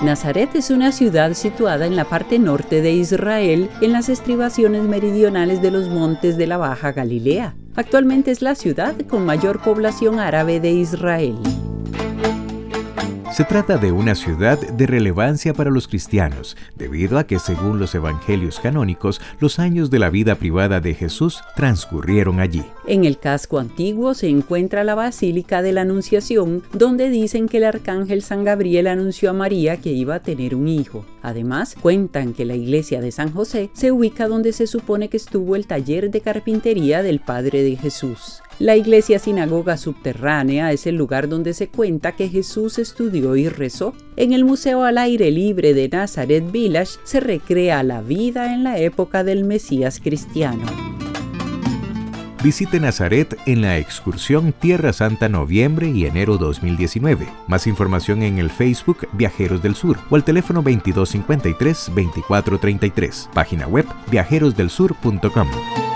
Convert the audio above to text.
Nazaret es una ciudad situada en la parte norte de Israel, en las estribaciones meridionales de los montes de la Baja Galilea. Actualmente es la ciudad con mayor población árabe de Israel. Se trata de una ciudad de relevancia para los cristianos, debido a que, según los evangelios canónicos, los años de la vida privada de Jesús transcurrieron allí. En el casco antiguo se encuentra la Basílica de la Anunciación, donde dicen que el arcángel San Gabriel anunció a María que iba a tener un hijo. Además, cuentan que la iglesia de San José se ubica donde se supone que estuvo el taller de carpintería del padre de Jesús. La iglesia sinagoga subterránea es el lugar donde se cuenta que Jesús estudió y rezó. En el Museo al Aire Libre de Nazareth Village se recrea la vida en la época del Mesías cristiano. Visite Nazaret en la excursión Tierra Santa noviembre y enero 2019. Más información en el Facebook Viajeros del Sur o al teléfono 2253-2433. Página web viajerosdelsur.com.